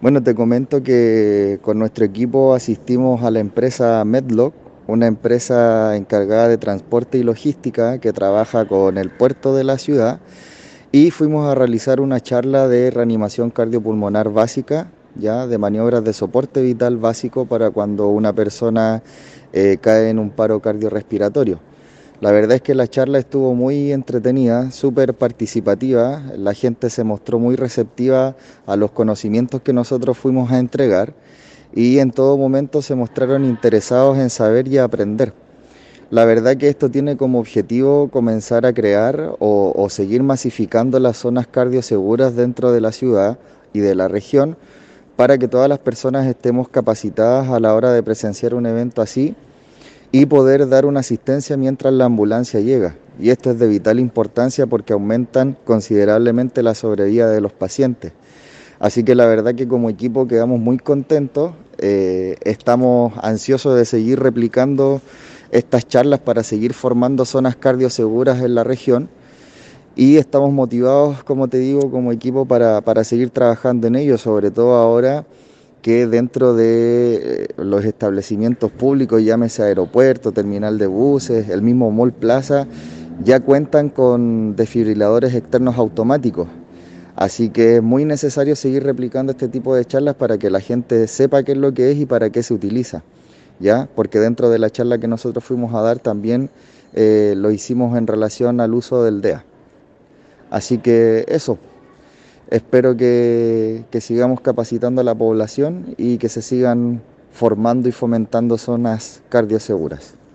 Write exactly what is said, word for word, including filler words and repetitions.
Bueno, te comento que con nuestro equipo asistimos a la empresa Medlock, una empresa encargada de transporte y logística que trabaja con el puerto de la ciudad, y fuimos a realizar una charla de reanimación cardiopulmonar básica, ya de maniobras de soporte vital básico para cuando una persona eh, cae en un paro cardiorrespiratorio. La verdad es que la charla estuvo muy entretenida, súper participativa, la gente se mostró muy receptiva a los conocimientos que nosotros fuimos a entregar y en todo momento se mostraron interesados en saber y aprender. La verdad que esto tiene como objetivo comenzar a crear o, o seguir masificando las zonas cardioseguras dentro de la ciudad y de la región para que todas las personas estemos capacitadas a la hora de presenciar un evento así y poder dar una asistencia mientras la ambulancia llega. Y esto es de vital importancia porque aumentan considerablemente la sobrevida de los pacientes. Así que la verdad que como equipo quedamos muy contentos, eh, estamos ansiosos de seguir replicando estas charlas para seguir formando zonas cardioseguras en la región y estamos motivados, como te digo, como equipo para, para seguir trabajando en ello, sobre todo ahora que dentro de eh, los establecimientos públicos, llámese aeropuerto, terminal de buses, el mismo Mall Plaza, ya cuentan con desfibriladores externos automáticos. Así que es muy necesario seguir replicando este tipo de charlas para que la gente sepa qué es lo que es y para qué se utiliza, ¿ya? Porque dentro de la charla que nosotros fuimos a dar también eh, lo hicimos en relación al uso del D E A. Así que eso, espero que, que sigamos capacitando a la población y que se sigan formando y fomentando zonas cardioseguras.